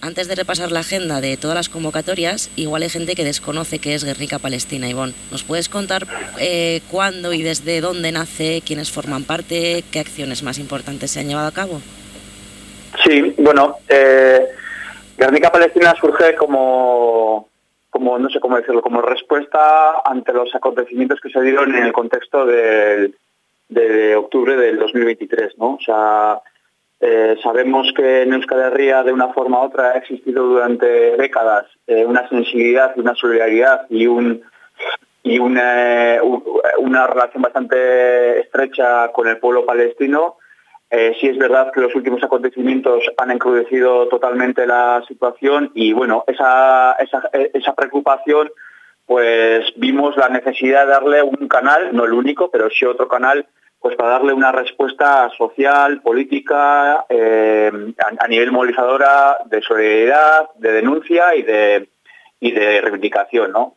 Antes de repasar la agenda de todas las convocatorias, igual hay gente que desconoce qué es Guernica Palestina. Ivonne, ¿nos puedes contar cuándo y desde dónde nace, quiénes forman parte, qué acciones más importantes se han llevado a cabo? Sí, bueno, Guernica Palestina surge como no sé cómo decirlo, como respuesta ante los acontecimientos que se dieron en el contexto de octubre del 2023, ¿no? O sea, sabemos que en Euskal Herria, de una forma u otra, ha existido durante décadas una sensibilidad y una solidaridad y una relación bastante estrecha con el pueblo palestino. Sí es verdad que los últimos acontecimientos han encrudecido totalmente la situación y, bueno, esa preocupación, pues vimos la necesidad de darle un canal, no el único, pero sí otro canal, pues para darle una respuesta social, política, a nivel movilizadora, de solidaridad, de denuncia y de reivindicación, ¿no?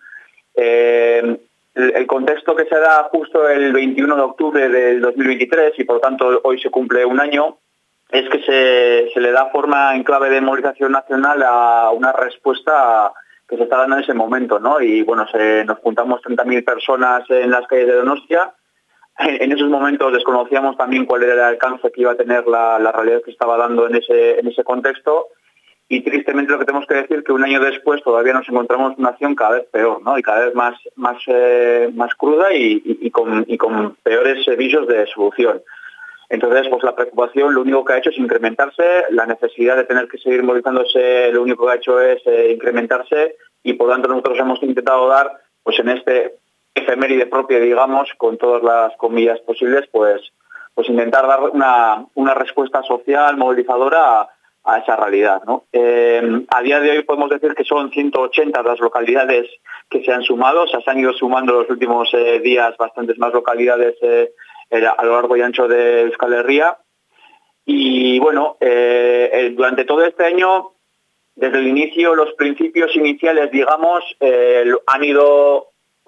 El contexto que se da justo el 21 de octubre del 2023, y por lo tanto hoy se cumple un año, es que se le da forma en clave de movilización nacional a una respuesta que se está dando en ese momento, ¿no? Y bueno, nos juntamos 30.000 personas en las calles de Donostia. En esos momentos desconocíamos también cuál era el alcance que iba a tener la realidad que estaba dando en ese contexto. Y tristemente lo que tenemos que decir es que un año después todavía nos encontramos en una acción cada vez peor, ¿no? Y cada vez más cruda y con peores visos de solución. Entonces, pues la preocupación lo único que ha hecho es incrementarse, la necesidad de tener que seguir movilizándose lo único que ha hecho es incrementarse, y por tanto nosotros hemos intentado dar, pues en este efeméride propia, digamos, con todas las comillas posibles, pues intentar dar una respuesta social, movilizadora a esa realidad, ¿no? A día de hoy podemos decir que son 180 las localidades que se han sumado, o sea, se han ido sumando los últimos días bastantes más localidades a lo largo y ancho de Euskal Herria. Y bueno, durante todo este año, desde el inicio, los principios iniciales, digamos, han ido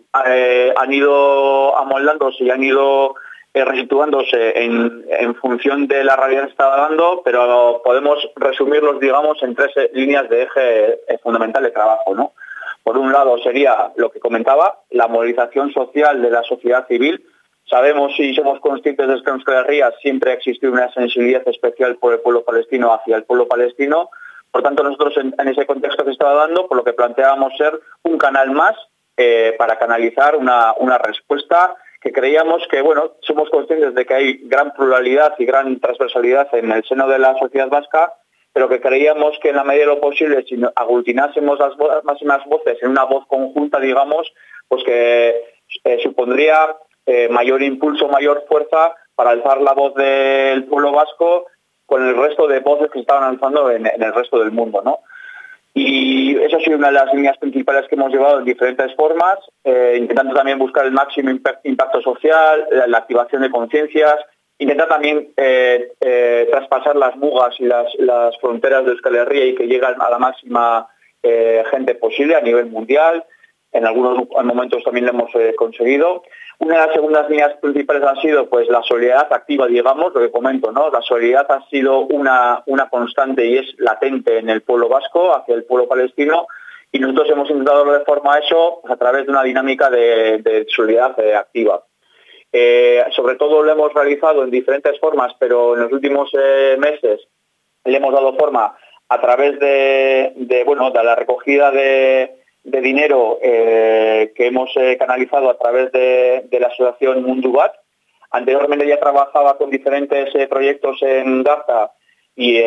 amoldándose y han ido resituándose en función de la realidad que estaba dando, pero podemos resumirlos, digamos, en tres líneas de eje fundamental de trabajo, ¿no? Por un lado sería lo que comentaba, la movilización social de la sociedad civil. Sabemos y somos conscientes de que en Euskal Herria siempre ha existido una sensibilidad especial por el pueblo palestino, hacia el pueblo palestino. Por tanto, nosotros en ese contexto que estaba dando, por lo que planteábamos ser un canal más para canalizar una respuesta que creíamos que, bueno, somos conscientes de que hay gran pluralidad y gran transversalidad en el seno de la sociedad vasca, pero que creíamos que en la medida de lo posible, si aglutinásemos las máximas voces en una voz conjunta, digamos, pues que supondría mayor impulso, mayor fuerza para alzar la voz del pueblo vasco con el resto de voces que estaban alzando en el resto del mundo, ¿no? Y esa ha sido una de las líneas principales que hemos llevado en diferentes formas, intentando también buscar el máximo impacto social, la activación de conciencias, intentar también traspasar las mugas y las fronteras de Euskal Herria y que lleguen a la máxima gente posible a nivel mundial. En algunos momentos también lo hemos conseguido. Una de las segundas líneas principales ha sido, pues, la solidaridad activa, digamos, lo que comento, ¿no? La solidaridad ha sido una constante y es latente en el pueblo vasco hacia el pueblo palestino, y nosotros hemos intentado dar forma a eso, pues, a través de una dinámica de solidaridad activa. Sobre todo lo hemos realizado en diferentes formas, pero en los últimos meses le hemos dado forma a través de la recogida de dinero que hemos canalizado a través de la asociación Mundu Bat. Anteriormente ya trabajaba con diferentes proyectos en Gaza y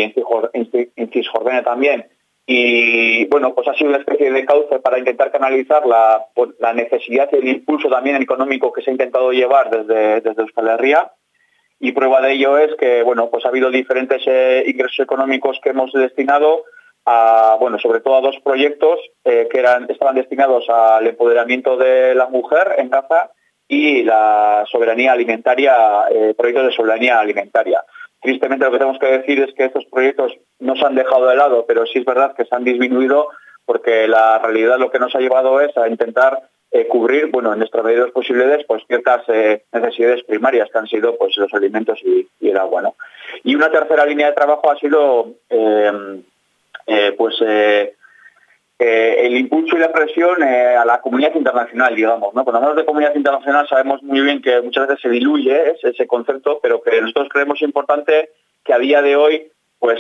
en Cisjordania también. Y bueno, pues ha sido una especie de cauce para intentar canalizar la necesidad y el impulso también económico que se ha intentado llevar desde Euskal Herria. Y prueba de ello es que, bueno, pues ha habido diferentes ingresos económicos que hemos destinado sobre todo a dos proyectos que estaban destinados al empoderamiento de la mujer en Gaza y la soberanía alimentaria, proyectos de soberanía alimentaria. Tristemente lo que tenemos que decir es que estos proyectos no se han dejado de lado, pero sí es verdad que se han disminuido porque la realidad lo que nos ha llevado es a intentar cubrir, en nuestras medidas posibles, pues ciertas necesidades primarias que han sido, pues, los alimentos y el agua, ¿no? Y una tercera línea de trabajo ha sido el impulso y la presión a la comunidad internacional, digamos, ¿no? Cuando hablamos de comunidad internacional sabemos muy bien que muchas veces se diluye ese concepto, pero que nosotros creemos importante que a día de hoy, pues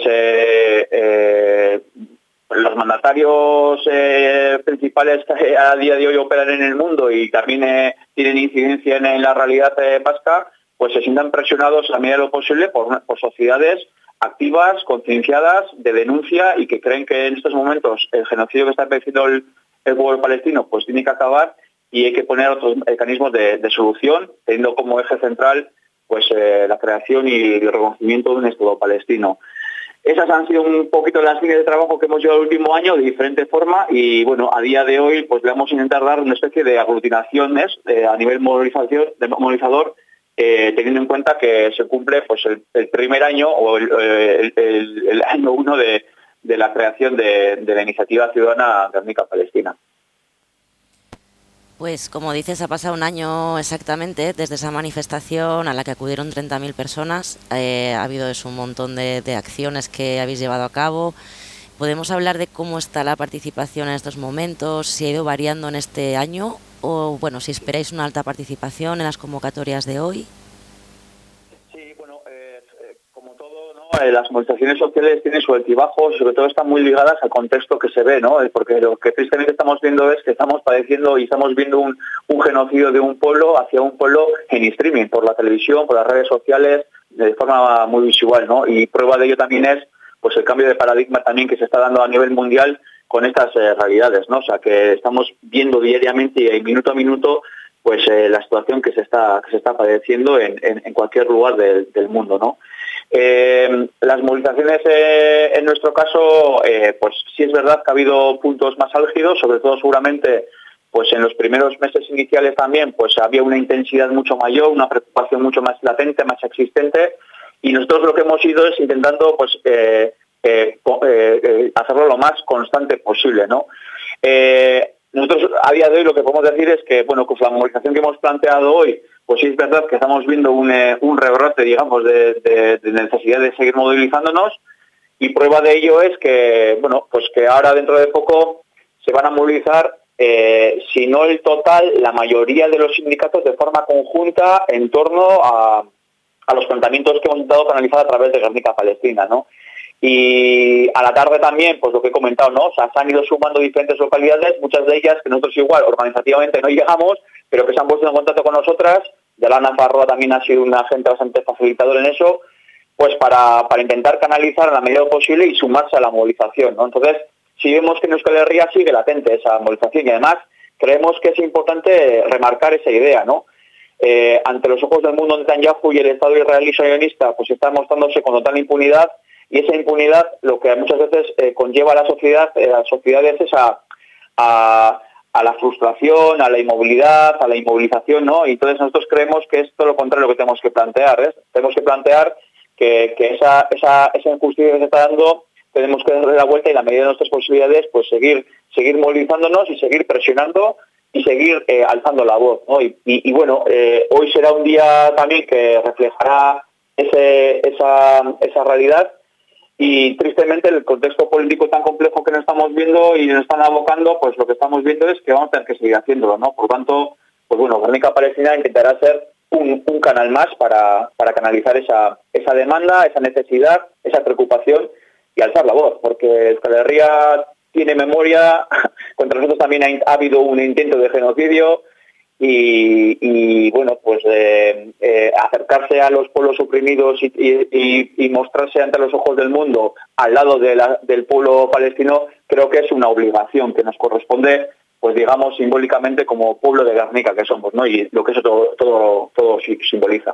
los mandatarios principales que a día de hoy operan en el mundo y también tienen incidencia en la realidad vasca, pues se sientan presionados a medida de lo posible por sociedades activas, concienciadas, de denuncia y que creen que en estos momentos el genocidio que está padeciendo el pueblo palestino pues tiene que acabar y hay que poner otros mecanismos de solución, teniendo como eje central pues la creación y el reconocimiento de un Estado palestino. Esas han sido un poquito las líneas de trabajo que hemos llevado el último año de diferente forma y bueno, a día de hoy pues le vamos a intentar dar una especie de aglutinaciones a nivel movilizador, teniendo en cuenta que se cumple pues el primer año o el año 1 de la creación de la iniciativa ciudadana Guernica Palestina. Pues como dices, ha pasado un año exactamente desde esa manifestación a la que acudieron 30.000 personas. Ha habido un montón de acciones que habéis llevado a cabo. ¿Podemos hablar de cómo está la participación en estos momentos? ¿Si ha ido variando en este año? O bueno, si esperáis una alta participación en las convocatorias de hoy. Sí, bueno, como todo, ¿no? Las movilizaciones sociales tienen su altibajo, sobre todo están muy ligadas al contexto que se ve, ¿no? Porque lo que tristemente estamos viendo es que estamos padeciendo y estamos viendo un genocidio de un pueblo hacia un pueblo en streaming, por la televisión, por las redes sociales, de forma muy visual, ¿no? Y prueba de ello también es pues el cambio de paradigma también que se está dando a nivel mundial con estas realidades, ¿no? O sea, que estamos viendo diariamente y minuto a minuto pues la situación que se está padeciendo en cualquier lugar del mundo, ¿no? Las movilizaciones en nuestro caso, pues sí es verdad que ha habido puntos más álgidos, sobre todo seguramente pues en los primeros meses iniciales también pues había una intensidad mucho mayor, una preocupación mucho más latente, más existente, y nosotros lo que hemos ido es intentando pues hacerlo lo más constante posible, ¿no? Nosotros a día de hoy lo que podemos decir es que, bueno, pues la movilización que hemos planteado hoy, pues sí es verdad que estamos viendo un rebrote, digamos, de necesidad de seguir movilizándonos, y prueba de ello es que, bueno, pues que ahora dentro de poco se van a movilizar, si no el total, la mayoría de los sindicatos de forma conjunta en torno a los planteamientos que hemos intentado canalizar a través de Guernica Palestina, ¿no? Y a la tarde también, pues lo que he comentado, ¿no? O sea, se han ido sumando diferentes localidades, muchas de ellas que nosotros igual organizativamente no llegamos, pero que se han puesto en contacto con nosotras. Yolanda Farroa también ha sido un agente bastante facilitador en eso, pues para intentar canalizar a la medida posible y sumarse a la movilización, ¿no? Entonces, si vemos que en Euskal Herria sigue latente esa movilización y además creemos que es importante remarcar esa idea, ¿no? Ante los ojos del mundo Netanyahu y el Estado israelí sionista pues está mostrándose con total impunidad. Y esa impunidad lo que muchas veces conlleva a la sociedad es a la frustración, a la inmovilidad, a la inmovilización, ¿no? Y entonces nosotros creemos que es todo lo contrario lo que tenemos que plantear, ¿eh? Tenemos que plantear que esa injusticia que se está dando tenemos que darle la vuelta y la medida de nuestras posibilidades pues seguir movilizándonos y seguir presionando y seguir alzando la voz, ¿no? Y bueno, hoy será un día también que reflejará esa realidad. Y tristemente el contexto político tan complejo que nos estamos viendo y nos están abocando, pues lo que estamos viendo es que vamos a tener que seguir haciéndolo, ¿no? Por tanto, pues bueno, Guernica Palestina intentará ser un canal más para canalizar esa demanda, esa necesidad, esa preocupación y alzar la voz, porque Euskal Herria tiene memoria, contra nosotros también ha habido un intento de genocidio, y bueno, pues acercarse a los pueblos oprimidos y mostrarse ante los ojos del mundo al lado del pueblo palestino, creo que es una obligación que nos corresponde, pues digamos simbólicamente como pueblo de Guernica que somos, ¿no? Y lo que eso todo simboliza.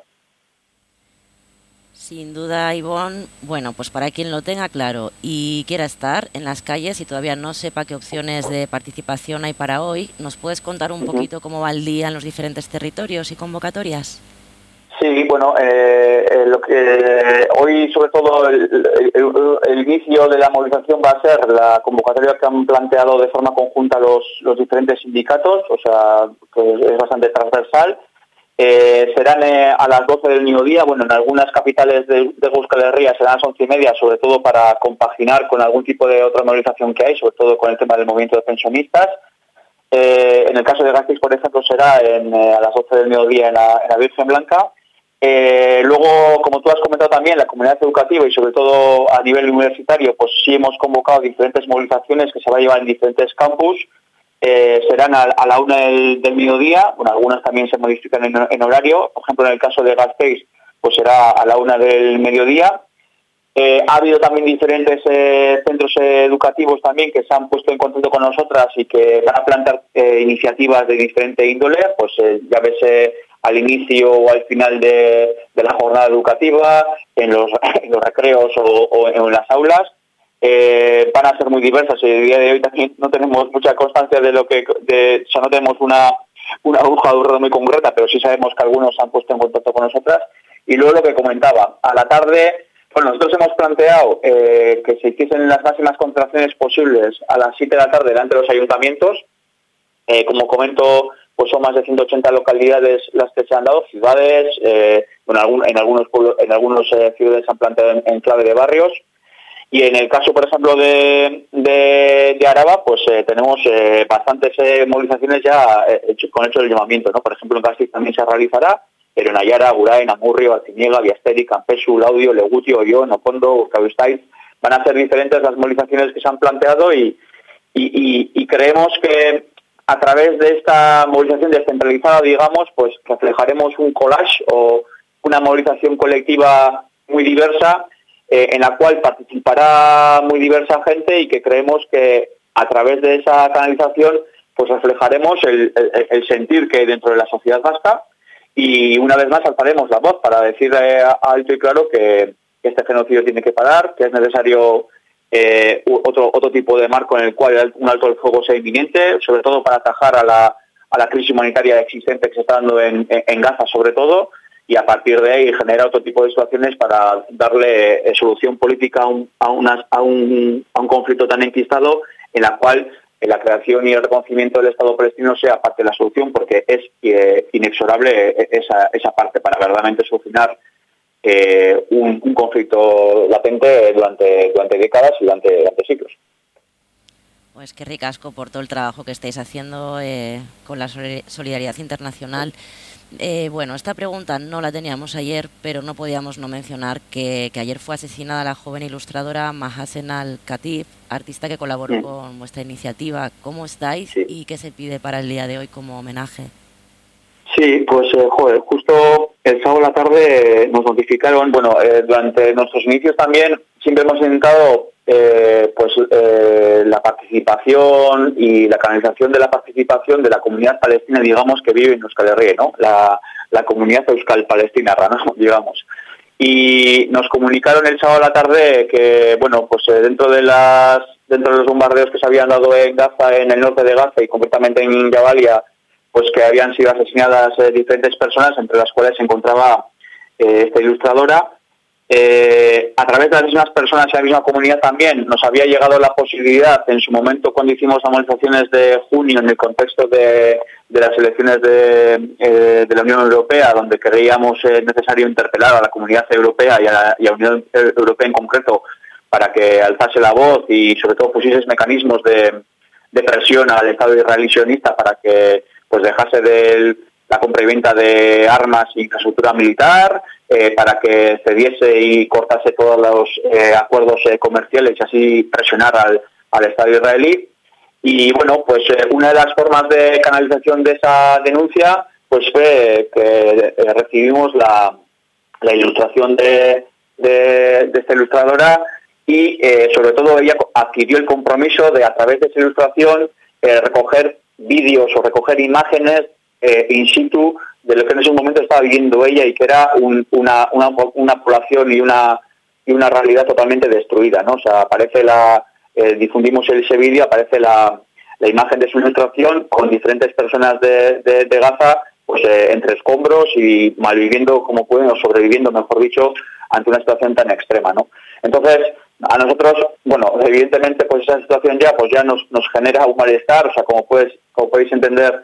Sin duda, Ivonne, bueno, pues para quien lo tenga claro y quiera estar en las calles y todavía no sepa qué opciones de participación hay para hoy, ¿nos puedes contar un poquito cómo va el día en los diferentes territorios y convocatorias? Sí, bueno, lo que hoy sobre todo el inicio de la movilización va a ser la convocatoria que han planteado de forma conjunta los diferentes sindicatos, o sea, que es bastante transversal. Serán a las 12 del mediodía. Bueno, en algunas capitales de Euskal Herria serán a las 11:30, sobre todo para compaginar con algún tipo de otra movilización que hay, sobre todo con el tema del movimiento de pensionistas. En el caso de Gasteiz, por ejemplo, será a las 12 del mediodía en la Virgen Blanca. Luego, como tú has comentado también, la comunidad educativa y sobre todo a nivel universitario, pues sí hemos convocado diferentes movilizaciones que se van a llevar en diferentes campus. Serán a la 1 del mediodía. Bueno, algunas también se modifican en horario. Por ejemplo, en el caso de Gasteiz, pues será a la 1 del mediodía. Ha habido también diferentes centros educativos también que se han puesto en contacto con nosotras y que van a plantear iniciativas de diferente índole, pues ya ves al inicio o al final de la jornada educativa, en los recreos o en las aulas. Van a ser muy diversas. El día de hoy también no tenemos mucha constancia no tenemos una aguja de urno muy concreta, pero sí sabemos que algunos se han puesto en contacto con nosotras. Y luego lo que comentaba, a la tarde, bueno, nosotros hemos planteado que se hiciesen las máximas concentraciones posibles a las 7 de la tarde delante de los ayuntamientos. Como comento, pues son más de 180 localidades las que se han dado, ciudades, en algunos pueblos, en algunos ciudades se han planteado en clave de barrios. Y en el caso, por ejemplo, de Araba, pues tenemos bastantes movilizaciones ya con hecho del llamamiento, ¿no? Por ejemplo, en Gasteiz también se realizará, pero en Ayara, Agurain, Amurrio, Arciniega, Biasteri, Campesu, Laudio, Legutio, Ollón, Okondo, Urkabustaiz, van a ser diferentes las movilizaciones que se han planteado y creemos que a través de esta movilización descentralizada, digamos, pues reflejaremos un collage o una movilización colectiva muy diversa, en la cual participará muy diversa gente y que creemos que a través de esa canalización pues reflejaremos el sentir que hay dentro de la sociedad vasca y una vez más alzaremos la voz para decir alto y claro que este genocidio tiene que parar, que es necesario otro tipo de marco en el cual un alto el fuego sea inminente, sobre todo para atajar a la crisis humanitaria existente que se está dando en Gaza sobre todo, y a partir de ahí generar otro tipo de situaciones para darle solución política a un conflicto tan enquistado, en la cual la creación y el reconocimiento del Estado palestino sea parte de la solución, porque es inexorable esa parte para verdaderamente solucionar un conflicto latente durante décadas y durante siglos. Pues qué ricasco por todo el trabajo que estáis haciendo con la solidaridad internacional. Bueno, esta pregunta no la teníamos ayer, pero no podíamos no mencionar que ayer fue asesinada la joven ilustradora Mahasen Al-Khatib, artista que colaboró con vuestra iniciativa. ¿Cómo estáis y qué se pide para el día de hoy como homenaje? Sí, pues justo el sábado a la tarde nos notificaron, durante nuestros inicios también siempre hemos intentado la participación y la canalización de la participación de la comunidad palestina, digamos, que vive en Euskal Herria, ¿no? La comunidad euskal palestina, ¿no? Digamos. Y nos comunicaron el sábado a la tarde que, dentro de los bombardeos que se habían dado en Gaza, en el norte de Gaza y concretamente en Jabalia, pues que habían sido asesinadas diferentes personas, entre las cuales se encontraba esta ilustradora. A través de las mismas personas y la misma comunidad también nos había llegado la posibilidad, en su momento cuando hicimos las movilizaciones de junio en el contexto de las elecciones de la Unión Europea, donde creíamos necesario interpelar a la comunidad europea y a la Unión Europea en concreto para que alzase la voz y sobre todo pusiese mecanismos de presión al Estado israelí sionista para que pues dejase de la compra y venta de armas e infraestructura militar, para que cediese y cortase todos los acuerdos comerciales y así presionar al Estado israelí. Y una de las formas de canalización de esa denuncia pues fue que recibimos la ilustración de esta ilustradora y sobre todo ella adquirió el compromiso de a través de esa ilustración recoger vídeos o recoger imágenes in situ de lo que en ese momento estaba viviendo ella y que era una población y una realidad totalmente destruida, ¿no? O sea, aparece difundimos ese vídeo, aparece la imagen de su ilustración con diferentes personas de Gaza, pues entre escombros y malviviendo como pueden, o sobreviviendo, mejor dicho, ante una situación tan extrema, ¿no? Entonces, a nosotros, evidentemente, pues esa situación ya nos genera un malestar, o sea, como podéis entender,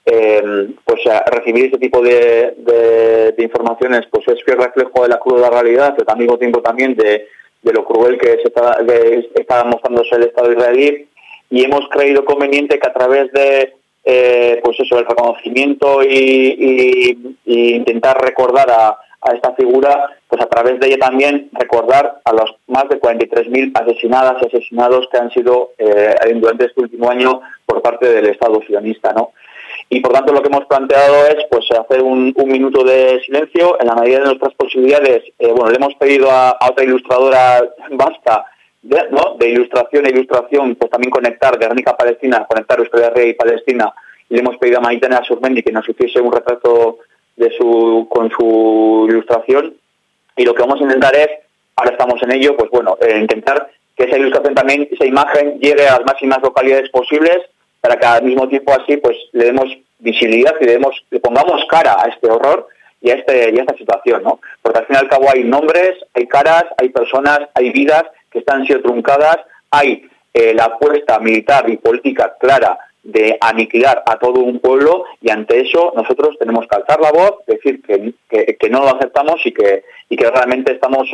pues recibir este tipo de informaciones pues es fiel reflejo de la cruda realidad, pero al mismo tiempo también de lo cruel que está mostrándose el Estado israelí, y hemos creído conveniente que a través de pues eso, el reconocimiento y intentar recordar a esta figura, pues a través de ella también recordar a los más de 43.000 asesinadas y asesinados que han sido durante este último año por parte del Estado sionista, ¿no? Y por tanto lo que hemos planteado es pues hacer un minuto de silencio en la medida de nuestras posibilidades. Le hemos pedido a otra ilustradora vasca de ilustración a ilustración, pues también conectar Guernica-Palestina, conectar Euskal Herria y Palestina, y le hemos pedido a Maitane Azurmendi que nos hiciese un retrato con su ilustración, y lo que vamos a intentar es, ahora estamos en ello, pues intentar que esa ilustración también, esa imagen, llegue a las máximas localidades posibles, para que al mismo tiempo así pues le demos visibilidad y le pongamos cara a este horror y a esta situación, ¿no? Porque al fin y al cabo hay nombres, hay caras, hay personas, hay vidas que están siendo truncadas, hay la apuesta militar y política clara de aniquilar a todo un pueblo, y ante eso nosotros tenemos que alzar la voz, decir que no lo aceptamos y que realmente estamos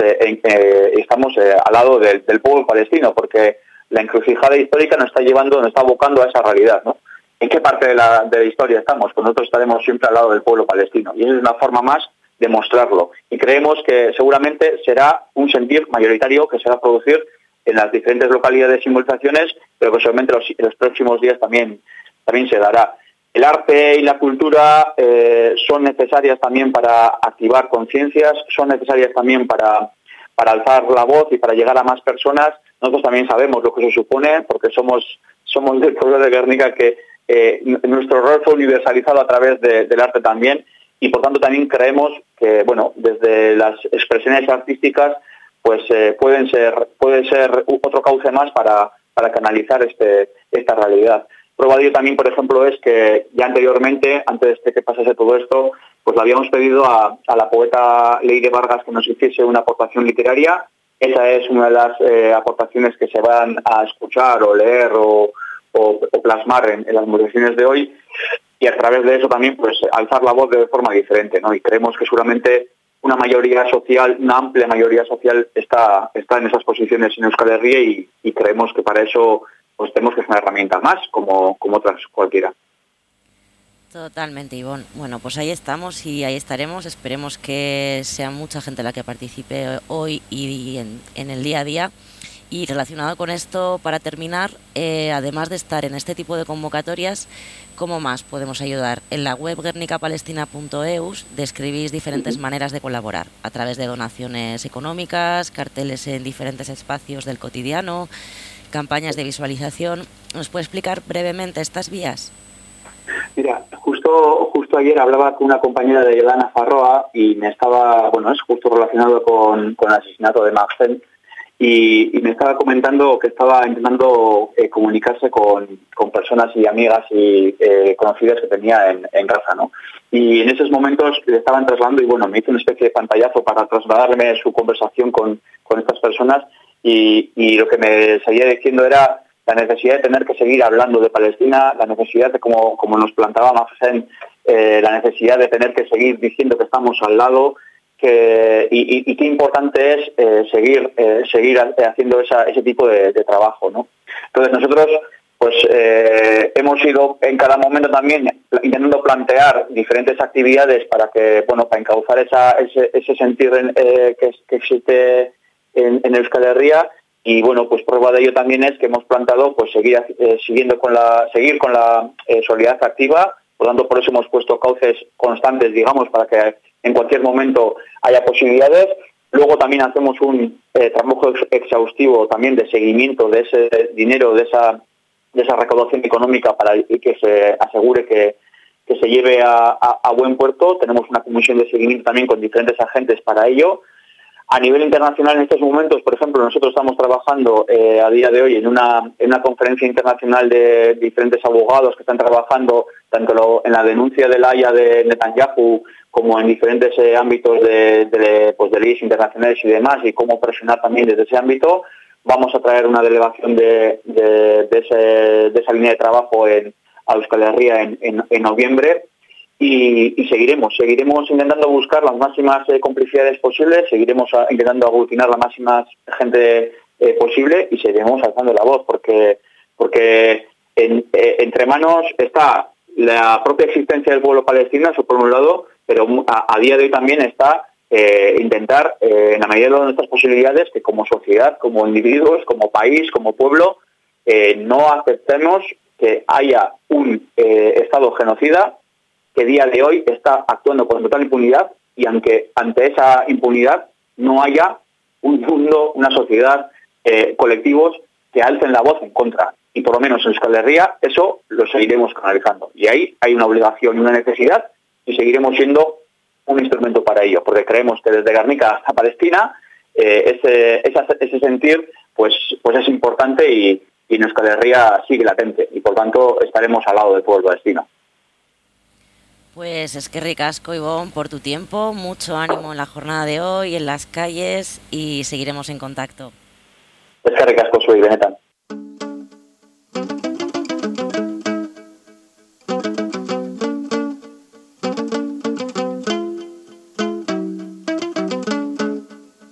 al lado del pueblo palestino, porque la encrucijada histórica nos está abocando a esa realidad, ¿no? ¿En qué parte de la historia estamos? Pues nosotros estaremos siempre al lado del pueblo palestino, y esa es una forma más de mostrarlo, y creemos que seguramente será un sentir mayoritario que se va a producir en las diferentes localidades y movilizaciones, pero que seguramente en los próximos días también se dará. El arte y la cultura son necesarias también para activar conciencias, son necesarias también para alzar la voz y para llegar a más personas. Nosotros también sabemos lo que se supone, porque somos del pueblo de Guernica, que nuestro rol fue universalizado a través del arte también, y por tanto también creemos que desde las expresiones artísticas pues puede ser otro cauce más para canalizar esta realidad. Prueba de ello también, por ejemplo, es que ya anteriormente, antes de que pasase todo esto, pues le habíamos pedido a la poeta Leire Vargas que nos hiciese una aportación literaria. Esa es una de las aportaciones que se van a escuchar o leer o plasmar en las movilizaciones de hoy, y a través de eso también pues alzar la voz de forma diferente, ¿no? Y creemos que seguramente una amplia mayoría social está en esas posiciones en Euskal Herria, y creemos que para eso pues tenemos que ser una herramienta más, como otras cualquiera. Totalmente, Ivonne. Bueno, pues ahí estamos y ahí estaremos. Esperemos que sea mucha gente la que participe hoy y en el día a día. Y relacionado con esto, para terminar, además de estar en este tipo de convocatorias, ¿cómo más podemos ayudar? En la web guernicapalestina.eus describís diferentes maneras de colaborar, a través de donaciones económicas, carteles en diferentes espacios del cotidiano, campañas de visualización. ¿Nos puede explicar brevemente estas vías? Mira, justo ayer hablaba con una compañera de Yolanda Farroa, y me estaba, es justo relacionado con el asesinato de Maxen, y me estaba comentando que estaba intentando comunicarse con personas y amigas y conocidas que tenía en Gaza, ¿no? Y en esos momentos le estaban trasladando, y me hizo una especie de pantallazo para trasladarme su conversación con estas personas, y lo que me seguía diciendo era la necesidad de tener que seguir hablando de Palestina, la necesidad de, como nos planteaba Maxen, la necesidad de tener que seguir diciendo que estamos al lado, y qué importante es seguir haciendo ese tipo de trabajo, ¿no? Entonces nosotros pues hemos ido en cada momento también intentando plantear diferentes actividades para encauzar ese sentir que existe en Euskal Herria. Y pues prueba de ello también es que hemos planteado pues seguir con la solidaridad activa. Por lo tanto, por eso hemos puesto cauces constantes, digamos, para que en cualquier momento haya posibilidades. Luego también hacemos un trabajo exhaustivo también de seguimiento de ese dinero, de esa recaudación económica, para que se asegure que se lleve a buen puerto. Tenemos una comisión de seguimiento también con diferentes agentes para ello. A nivel internacional, en estos momentos, por ejemplo, nosotros estamos trabajando a día de hoy en una conferencia internacional de diferentes abogados que están trabajando tanto en la denuncia de la Haya de Netanyahu como en diferentes ámbitos de leyes internacionales y demás, y cómo presionar también desde ese ámbito. Vamos a traer una delegación de esa línea de trabajo a Euskal Herria en noviembre. Y seguiremos intentando buscar las máximas complicidades posibles, seguiremos intentando aglutinar la máxima gente posible y seguiremos alzando la voz, porque entre manos está la propia existencia del pueblo palestino, eso por un lado, pero a día de hoy también está intentar, en la medida de nuestras posibilidades, que como sociedad, como individuos, como país, como pueblo, no aceptemos que haya un Estado genocida que día de hoy está actuando con total impunidad, y aunque ante esa impunidad no haya un mundo, una sociedad, colectivos que alcen la voz en contra. Y por lo menos en Euskal Herria eso lo seguiremos canalizando. Y ahí hay una obligación y una necesidad, y seguiremos siendo un instrumento para ello, porque creemos que desde Gernika hasta Palestina ese sentir pues es importante, y en Euskal Herria sigue latente, y por tanto estaremos al lado del pueblo palestino. Pues eskerrik asko, Ibon, por tu tiempo, mucho ánimo en la jornada de hoy, en las calles, y seguiremos en contacto. Eskerrik asko zuei, benetan.